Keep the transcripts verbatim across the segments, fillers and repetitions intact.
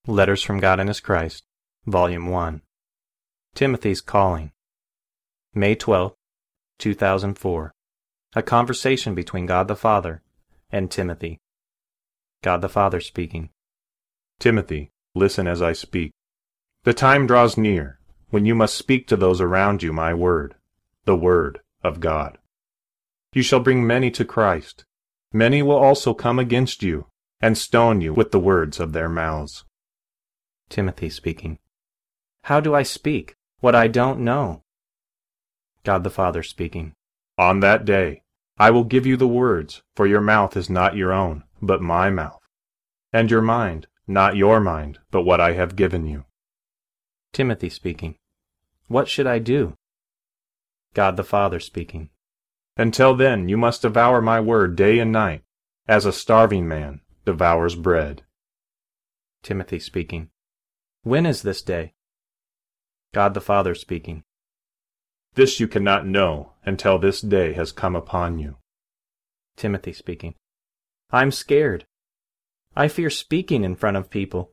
Letters from God and His Christ, Volume one. Timothy's Calling. May twelfth, two thousand four. A conversation between God the Father and Timothy. God the Father speaking. Timothy, listen as I speak. The time draws near when you must speak to those around you my word, the word of God. You shall bring many to Christ. Many will also come against you and stone you with the words of their mouths. Timothy speaking. How do I speak what I don't know? God the Father speaking. On that day I will give you the words, for your mouth is not your own, but my mouth, and your mind, not your mind, but what I have given you. Timothy speaking. What should I do? God the Father speaking. Until then you must devour my word day and night, as a starving man devours bread. Timothy speaking. When is this day? God the Father speaking. This you cannot know until this day has come upon you. Timothy speaking. I'm scared. I fear speaking in front of people.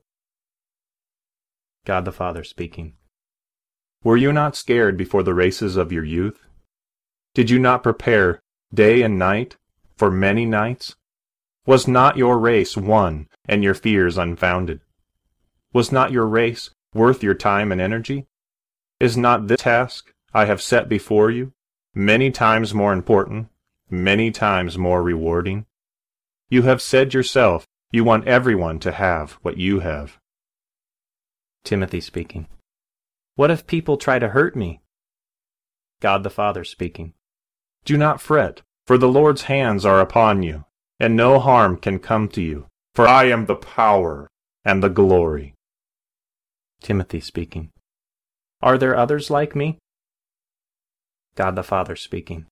God the Father speaking. Were you not scared before the races of your youth? Did you not prepare day and night for many nights? Was not your race won and your fears unfounded? Was not your race worth your time and energy? Is not this task I have set before you many times more important, many times more rewarding? You have said yourself you want everyone to have what you have. Timothy speaking. What if people try to hurt me? God the Father speaking. Do not fret, for the Lord's hands are upon you, and no harm can come to you, for I am the power and the glory. Timothy speaking. Are there others like me? God the Father speaking.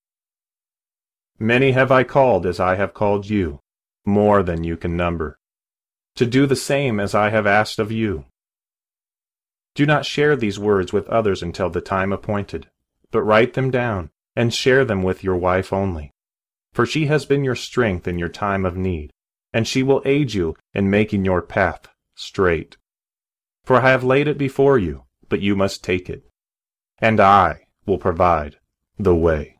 Many have I called as I have called you, more than you can number, to do the same as I have asked of you. Do not share these words with others until the time appointed, but write them down and share them with your wife only, for she has been your strength in your time of need, and she will aid you in making your path straight. For I have laid it before you, but you must take it, and I will provide the way.